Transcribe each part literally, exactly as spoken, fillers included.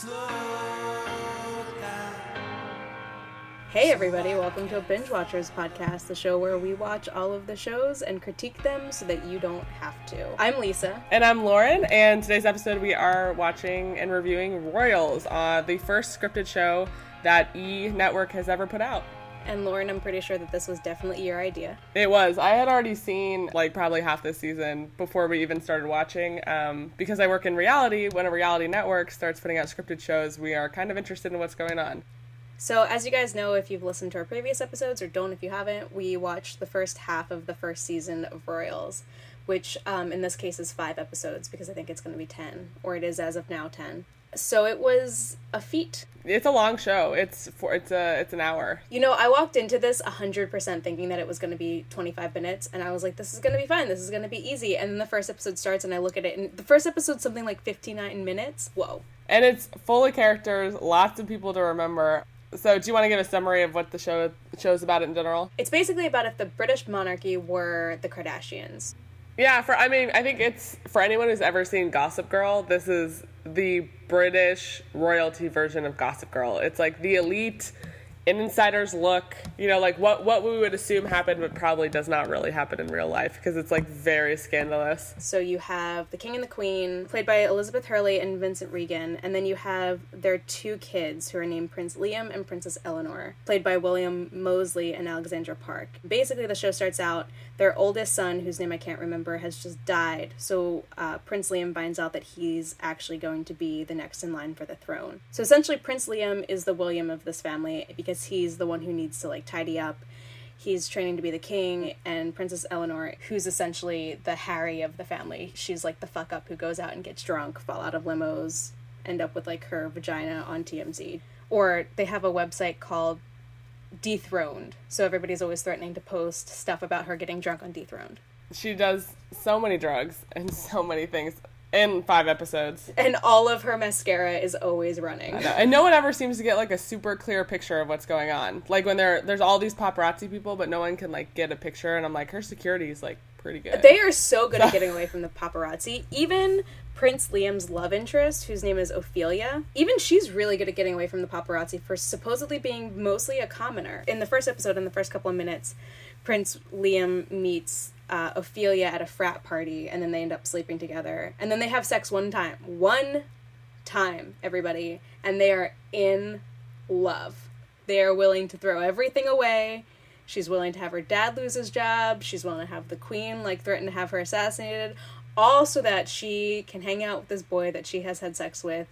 Hey everybody, welcome to a Binge Watchers podcast, the show where we watch all of the shows and critique them so that you don't have to. I'm Lisa. And I'm Lauren, and today's episode we are watching and reviewing Royals, uh, the first scripted show that E! Network has ever put out. And Lauren, I'm pretty sure that this was definitely your idea. It was. I had already seen like probably half this season before we even started watching. Um, because I work in reality, when a reality network starts putting out scripted shows, we are kind of interested in what's going on. So, as you guys know, if you've listened to our previous episodes, or don't if you haven't, we watched the first half of the first season of Royals, which um, in this case is five episodes, because I think it's going to be ten, or it is as of now ten. So it was a feat. It's a long show. It's for it's a it's an hour. You know, I walked into this one hundred percent thinking that it was going to be twenty-five minutes, and I was like, this is going to be fine, this is going to be easy, and then the first episode starts, and I look at it, and the first episode's something like fifty-nine minutes. Whoa. And it's full of characters, lots of people to remember. So do you want to give a summary of what the show show's about in general? It's basically about if the British monarchy were the Kardashians. Yeah, for I mean, I think it's, for anyone who's ever seen Gossip Girl, this is the British royalty version of Gossip Girl. It's like the elite, an insider's look, you know, like what, what we would assume happened, but probably does not really happen in real life, because it's like very scandalous. So you have the King and the Queen, played by Elizabeth Hurley and Vincent Regan, and then you have their two kids, who are named Prince Liam and Princess Eleanor, played by William Moseley and Alexandra Park. Basically, the show starts out, their oldest son, whose name I can't remember, has just died, so uh, Prince Liam finds out that he's actually going to be the next in line for the throne. So essentially, Prince Liam is the William of this family, because he's the one who needs to, like, tidy up. He's training to be the king, and Princess Eleanor, who's essentially the Harry of the family. She's, like, the fuck-up who goes out and gets drunk, fall out of limos, end up with, like, her vagina on T M Z. Or they have a website called Dethroned, so everybody's always threatening to post stuff about her getting drunk on Dethroned. She does so many drugs and so many things in five episodes. And all of her mascara is always running. I know. And no one ever seems to get, like, a super clear picture of what's going on. Like, when there there's all these paparazzi people, but no one can, like, get a picture, and I'm like, her security is, like, pretty good. They are so good at getting away from the paparazzi. Even Prince Liam's love interest, whose name is Ophelia, even she's really good at getting away from the paparazzi for supposedly being mostly a commoner. In the first episode, in the first couple of minutes, Prince Liam meets uh, Ophelia at a frat party, and then they end up sleeping together. And then they have sex one time. One time, everybody. And they are in love. They are willing to throw everything away. She's willing to have her dad lose his job. She's willing to have the queen, like, threaten to have her assassinated. All so that she can hang out with this boy that she has had sex with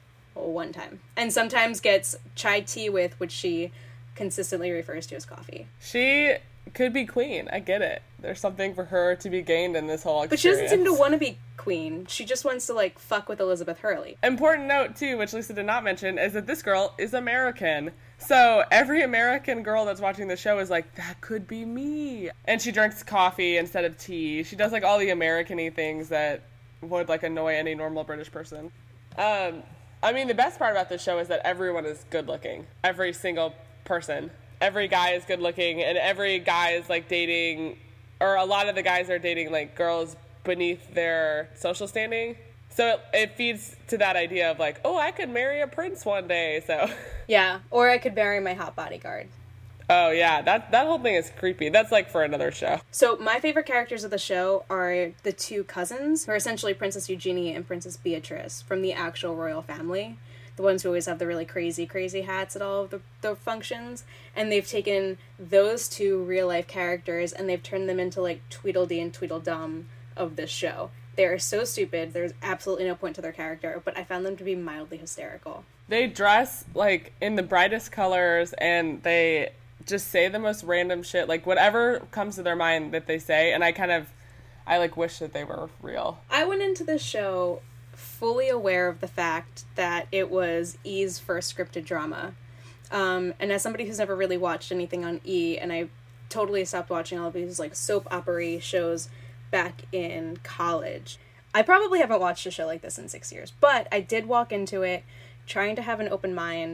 one time. And sometimes gets chai tea with, which she consistently refers to as coffee. She could be queen. I get it. There's something for her to be gained in this whole experience. But she doesn't seem to want to be queen. She just wants to, like, fuck with Elizabeth Hurley. Important note, too, which Lisa did not mention, is that this girl is American. So every American girl that's watching the show is like, that could be me. And she drinks coffee instead of tea. She does, like, all the American-y things that would, like, annoy any normal British person. Um, I mean, the best part about this show is that everyone is good-looking. Every single person. Every guy is good-looking, and every guy is, like, dating, or a lot of the guys are dating, like, girls beneath their social standing. So it, it feeds to that idea of, like, oh, I could marry a prince one day, so. Yeah, or I could marry my hot bodyguard. Oh, yeah, that, that whole thing is creepy. That's, like, for another show. So my favorite characters of the show are the two cousins, who are essentially Princess Eugenie and Princess Beatrice, from the actual royal family. The ones who always have the really crazy, crazy hats at all of the, the functions. And they've taken those two real-life characters, and they've turned them into, like, Tweedledee and Tweedledum of this show. They are so stupid. There's absolutely no point to their character, but I found them to be mildly hysterical. They dress, like, in the brightest colors, and they just say the most random shit. Like, whatever comes to their mind that they say, and I kind of, I, like, wish that they were real. I went into this show fully aware of the fact that it was E's first scripted drama. Um, and as somebody who's never really watched anything on E, and I totally stopped watching all of these, like, soap opera shows back in college, I probably haven't watched a show like this in six years, but I did walk into it trying to have an open mind.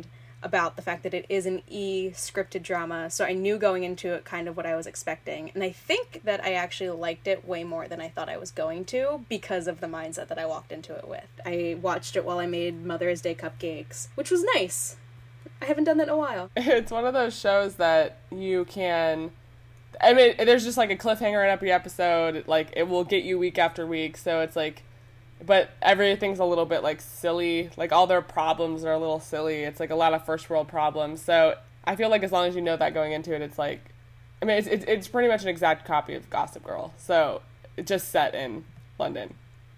about the fact that it is an E-scripted drama, so I knew going into it kind of what I was expecting. And I think that I actually liked it way more than I thought I was going to because of the mindset that I walked into it with. I watched it while I made Mother's Day cupcakes, which was nice. I haven't done that in a while. It's one of those shows that you can... I mean, there's just like a cliffhanger in every episode. Like, it will get you week after week, so it's like... But everything's a little bit, like, silly. Like, all their problems are a little silly. It's, like, a lot of first-world problems. So I feel like as long as you know that going into it, it's, like... I mean, it's it's, it's pretty much an exact copy of Gossip Girl. So it's just set in London.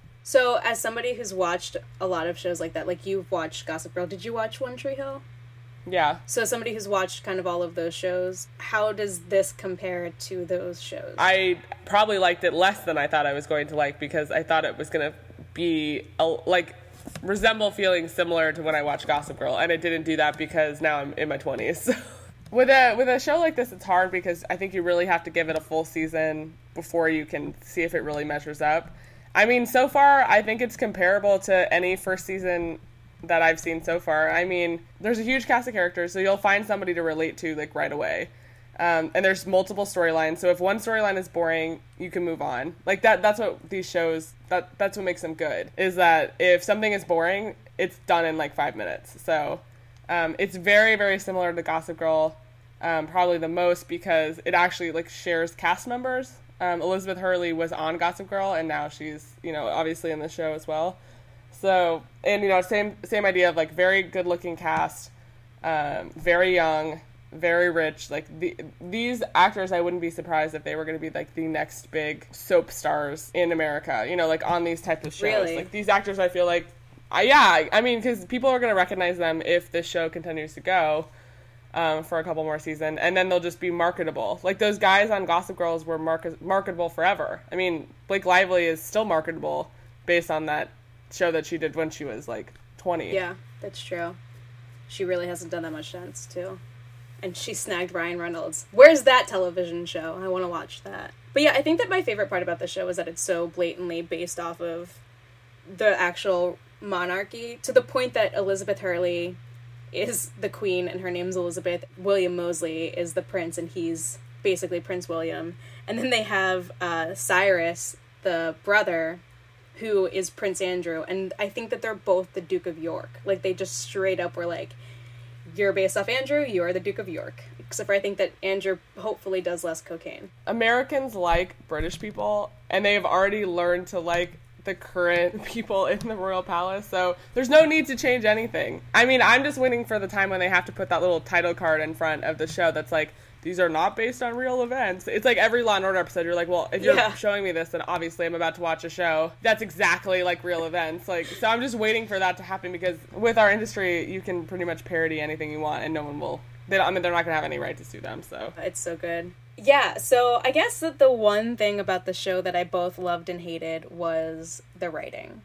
So as somebody who's watched a lot of shows like that, like, you've watched Gossip Girl. Did you watch One Tree Hill? Yeah. So as somebody who's watched kind of all of those shows, how does this compare to those shows? I probably liked it less than I thought I was going to like because I thought it was going to be a, like resemble feeling similar to when I watched Gossip Girl, and it didn't do that because now I'm in my twenties. with a with a show like this, it's hard because I think you really have to give it a full season before you can see if it really measures up. I mean, so far I think it's comparable to any first season that I've seen so far. I mean, there's a huge cast of characters, so you'll find somebody to relate to like right away. Um, and there's multiple storylines, so if one storyline is boring, you can move on. Like that that's what these shows that that's what makes them good, is that if something is boring, it's done in like five minutes. So um, it's very, very similar to Gossip Girl, um, probably the most because it actually like shares cast members. Um, Elizabeth Hurley was on Gossip Girl, and now she's, you know, obviously in the show as well. So, and you know, same same idea of like very good looking cast, um, very young, very rich. Like the, these actors, I wouldn't be surprised if they were going to be like the next big soap stars in America, you know, like on these types of shows. Really? Like these actors, I feel like, I, yeah, I mean, because people are going to recognize them if this show continues to go um, for a couple more seasons, and then they'll just be marketable. Like those guys on Gossip Girls were market- marketable forever. I mean, Blake Lively is still marketable based on that show that she did when she was like twenty. Yeah, that's true. She really hasn't done that much since, too. And she snagged Ryan Reynolds. Where's that television show? I want to watch that. But yeah, I think that my favorite part about the show is that it's so blatantly based off of the actual monarchy, to the point that Elizabeth Hurley is the queen and her name's Elizabeth. William Moseley is the prince and he's basically Prince William. And then they have uh, Cyrus, the brother, who is Prince Andrew. And I think that they're both the Duke of York. Like, they just straight up were like, you're based off Andrew, you are the Duke of York. Except for I think that Andrew hopefully does less cocaine. Americans like British people, and they have already learned to like the current people in the royal palace, so there's no need to change anything. I mean, I'm just waiting for the time when they have to put that little title card in front of the show that's like, these are not based on real events. It's like every Law and Order episode, you're like, well, if you're yeah. showing me this, then obviously I'm about to watch a show that's exactly like real events. Like, so I'm just waiting for that to happen because with our industry, you can pretty much parody anything you want and no one will, they don't, I mean, they're not going to have any right to sue them, so. It's so good. Yeah, so I guess that the one thing about the show that I both loved and hated was the writing.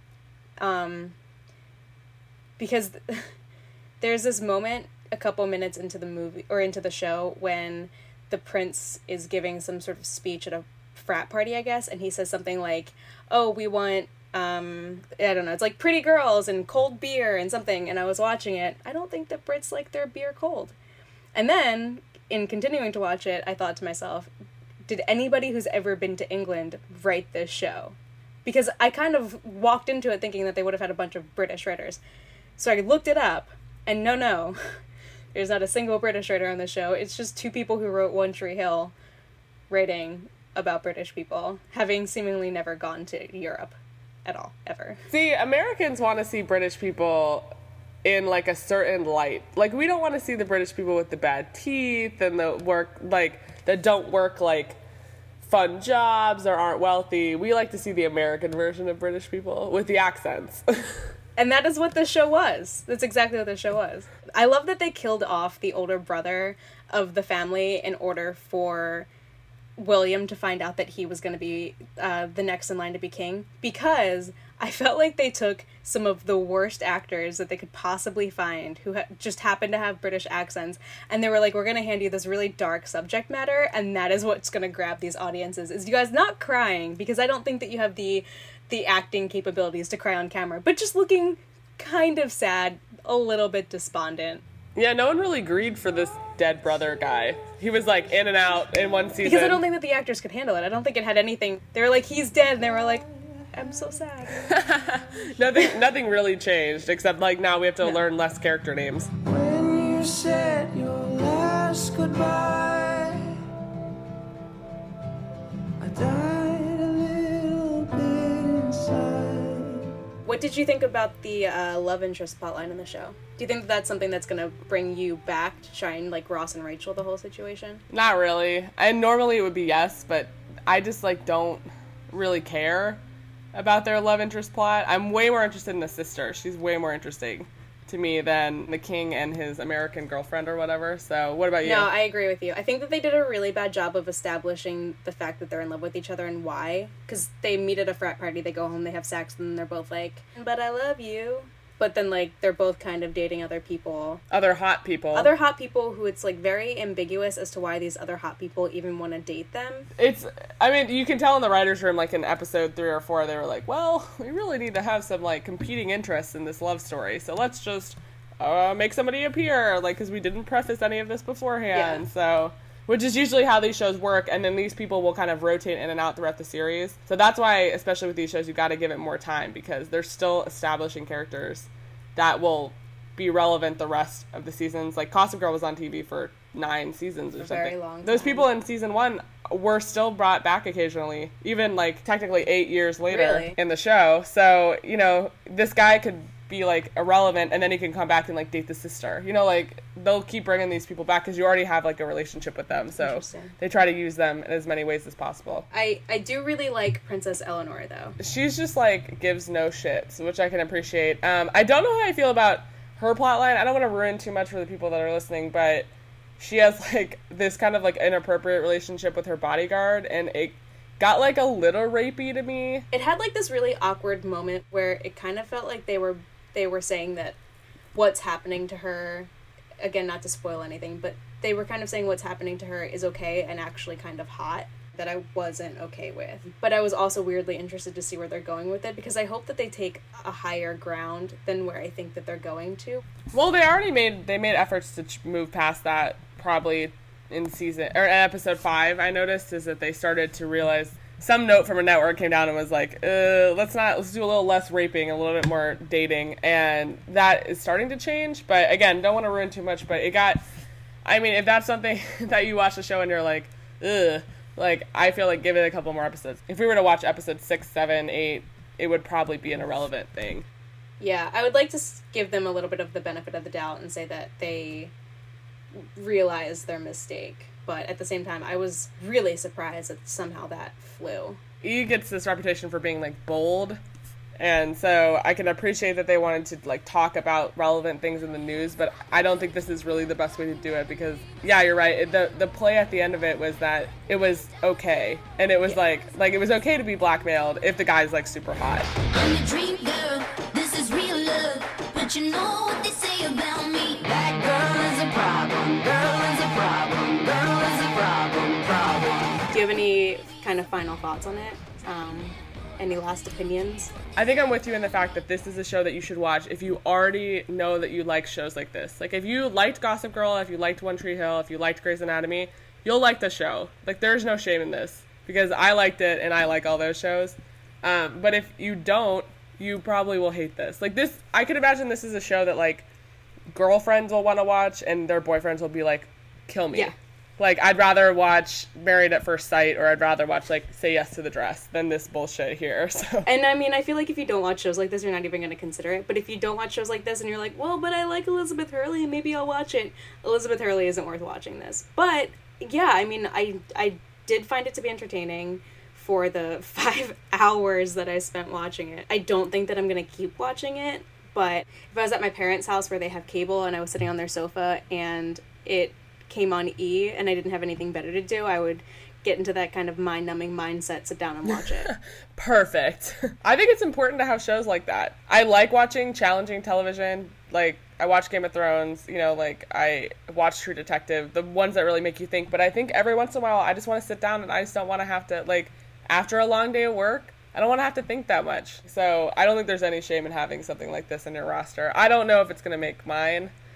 Um, because there's this moment a couple minutes into the movie, or into the show, when the prince is giving some sort of speech at a frat party, I guess, and he says something like, oh, we want, um, I don't know, it's like pretty girls and cold beer and something, and I was watching it. I don't think that Brits like their beer cold. And then, in continuing to watch it, I thought to myself, did anybody who's ever been to England write this show? Because I kind of walked into it thinking that they would have had a bunch of British writers. So I looked it up, and no, no, there's not a single British writer on the show. It's just two people who wrote One Tree Hill writing about British people, having seemingly never gone to Europe at all, ever. See, Americans want to see British people in, like, a certain light. Like, we don't want to see the British people with the bad teeth and the work, like, that don't work, like, fun jobs or aren't wealthy. We like to see the American version of British people with the accents. And that is what this show was. That's exactly what this show was. I love that they killed off the older brother of the family in order for William to find out that he was going to be uh, the next in line to be king, because I felt like they took some of the worst actors that they could possibly find who ha- just happened to have British accents, and they were like, we're going to hand you this really dark subject matter, and that is what's going to grab these audiences, is you guys not crying, because I don't think that you have the the acting capabilities to cry on camera, but just looking kind of sad, a little bit despondent. Yeah, no one really agreed for this dead brother guy. He was like in and out in one season. Because I don't think that the actors could handle it. I don't think it had anything. They were like, he's dead, and they were like, I'm so sad. nothing nothing really changed, except like now we have to no. learn less character names. When you said your last goodbye, I died a little bit inside. What did you think about the uh, love interest plotline in the show? Do you think that that's something that's going to bring you back to shine like Ross and Rachel, the whole situation? Not really. And normally it would be yes, but I just like don't really care about their love interest plot. I'm way more interested in the sister. She's way more interesting to me than the king and his American girlfriend or whatever. So what about you? No, I agree with you. I think that they did a really bad job of establishing the fact that they're in love with each other and why. Because they meet at a frat party, they go home, they have sex, and then they're both like, but I love you. But then, like, they're both kind of dating other people. Other hot people. Other hot people who it's, like, very ambiguous as to why these other hot people even want to date them. It's, I mean, you can tell in the writer's room, like, in episode three or four, they were like, well, we really need to have some, like, competing interests in this love story. So let's just uh, make somebody appear, like, because we didn't preface any of this beforehand. Yeah. So, which is usually how these shows work. And then these people will kind of rotate in and out throughout the series. So that's why, especially with these shows, you got to give it more time because they're still establishing characters that will be relevant the rest of the seasons. Like, Gossip Girl was on T V for nine seasons or a something. Very long Those time. people in season one were still brought back occasionally, even, like, technically eight years later really? in the show. So, you know, this guy could be, like, irrelevant, and then he can come back and, like, date the sister. You know, like, they'll keep bringing these people back because you already have, like, a relationship with them. So they try to use them in as many ways as possible. I, I do really like Princess Eleanor, though. She's just, like, gives no shits, which I can appreciate. Um, I don't know how I feel about her plotline. I don't want to ruin too much for the people that are listening, but she has, like, this kind of, like, inappropriate relationship with her bodyguard, and it got, like, a little rapey to me. It had, like, this really awkward moment where it kind of felt like they were they were saying that what's happening to her, again, not to spoil anything, but they were kind of saying what's happening to her is okay and actually kind of hot, that I wasn't okay with. But I was also weirdly interested to see where they're going with it, because I hope that they take a higher ground than where I think that they're going to. Well, they already made, they made efforts to ch- move past that, probably in season, or in episode five, I noticed, is that they started to realize, some note from a network came down and was like, uh, let's not, let's do a little less raping, a little bit more dating, and that is starting to change, but again, don't want to ruin too much, but it got, I mean, if that's something that you watch the show and you're like, ugh, like, I feel like give it a couple more episodes. If we were to watch episode six, seven, eight, it would probably be an irrelevant thing. Yeah, I would like to give them a little bit of the benefit of the doubt and say that they realized their mistake. But at the same time, I was really surprised that somehow that flew. E gets this reputation for being, like, bold, and so I can appreciate that they wanted to, like, talk about relevant things in the news, but I don't think this is really the best way to do it, because, yeah, you're right, it, the the play at the end of it was that it was okay, and it was, yeah. like, like, it was okay to be blackmailed if the guy's, like, super hot. I'm a dream girl, this is real love, but you know what they say about me. That girl is a problem, girl is a problem, girl is a problem, problem. Do you have any kind of final thoughts on it? Um, any last opinions? I think I'm with you in the fact that this is a show that you should watch if you already know that you like shows like this. Like, if you liked Gossip Girl, if you liked One Tree Hill, if you liked Grey's Anatomy, you'll like the show. Like, there's no shame in this, because I liked it and I like all those shows. Um, but if you don't, you probably will hate this. Like, this, I could imagine this is a show that, like, girlfriends will want to watch and their boyfriends will be like, kill me. Yeah. Like, I'd rather watch Married at First Sight, or I'd rather watch, like, Say Yes to the Dress than this bullshit here, so. And, I mean, I feel like if you don't watch shows like this, you're not even going to consider it. But if you don't watch shows like this and you're like, well, but I like Elizabeth Hurley and maybe I'll watch it, Elizabeth Hurley isn't worth watching this. But, yeah, I mean, I, I did find it to be entertaining for the five hours that I spent watching it. I don't think that I'm going to keep watching it, but if I was at my parents' house where they have cable and I was sitting on their sofa and it came on E and I didn't have anything better to do, I would get into that kind of mind-numbing mindset, sit down and watch it. Perfect. I think it's important to have shows like that. I like watching challenging television. Like, I watch Game of Thrones, you know, like, I watch True Detective, the ones that really make you think, but I think every once in a while I just want to sit down and I just don't want to have to, like, after a long day of work, I don't want to have to think that much. So I don't think there's any shame in having something like this in your roster. I don't know if it's going to make mine,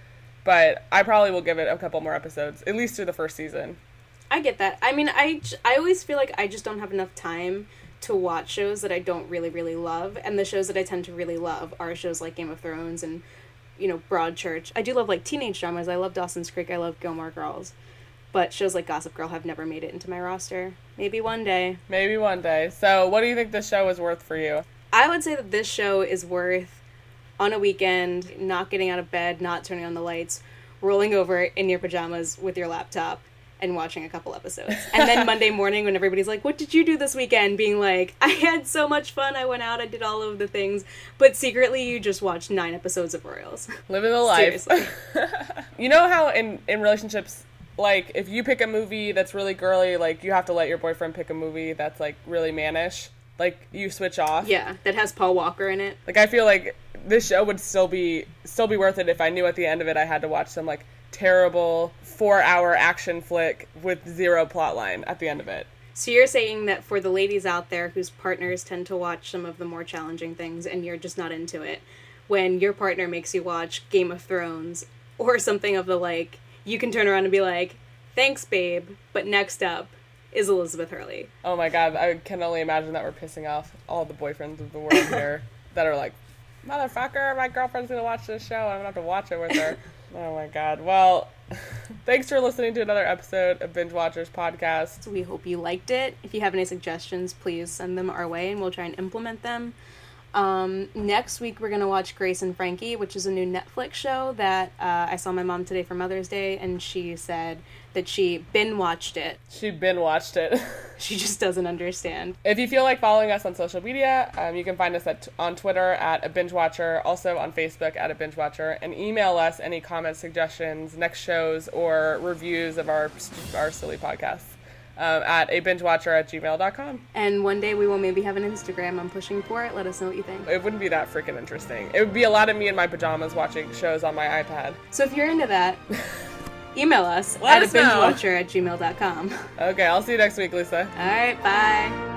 But I probably will give it a couple more episodes, at least through the first season. I get that. I mean, I, j- I always feel like I just don't have enough time to watch shows that I don't really, really love. And the shows that I tend to really love are shows like Game of Thrones and, you know, Broadchurch. I do love, like, teenage dramas. I love Dawson's Creek. I love Gilmore Girls. But shows like Gossip Girl have never made it into my roster. Maybe one day. Maybe one day. So what do you think this show is worth for you? I would say that this show is worth, on a weekend, not getting out of bed, not turning on the lights, rolling over in your pajamas with your laptop and watching a couple episodes. And then Monday morning when everybody's like, what did you do this weekend? Being like, I had so much fun. I went out, I did all of the things. But secretly you just watched nine episodes of Royals. Living the life. Seriously. You know how in, in relationships, like, if you pick a movie that's really girly, like, you have to let your boyfriend pick a movie that's, like, really mannish. Like, you switch off. Yeah, that has Paul Walker in it. Like, I feel like this show would still be still be worth it if I knew at the end of it I had to watch some, like, terrible four-hour action flick with zero plot line at the end of it. So you're saying that for the ladies out there whose partners tend to watch some of the more challenging things and you're just not into it, when your partner makes you watch Game of Thrones or something of the like, you can turn around and be like, thanks, babe, but next up is Elizabeth Hurley. Oh my god, I can only imagine that we're pissing off all the boyfriends of the world here that are like, motherfucker, my girlfriend's gonna watch this show, I'm gonna have to watch it with her. Oh my god. Well, thanks for listening to another episode of Binge Watchers Podcast. We hope you liked it. If you have any suggestions, please send them our way and we'll try and implement them. Um, next week we're going to watch Grace and Frankie, which is a new Netflix show that uh, I saw my mom today for Mother's Day, and she said that she bin-watched it. She bin-watched it. She just doesn't understand. If you feel like following us on social media, um, you can find us at, on Twitter at a binge watcher, also on Facebook at a binge watcher, and email us any comments, suggestions, next shows, or reviews of our our silly podcasts. Um, at a binge watcher at gmail dot com. And one day we will maybe have an Instagram. I'm pushing for it. Let us know what you think. It wouldn't be that freaking interesting. It would be a lot of me in my pajamas watching shows on my iPad. So if you're into that, email us Let at us a binge know. watcher at gmail dot com. Okay, I'll see you next week, Lisa. All right, bye.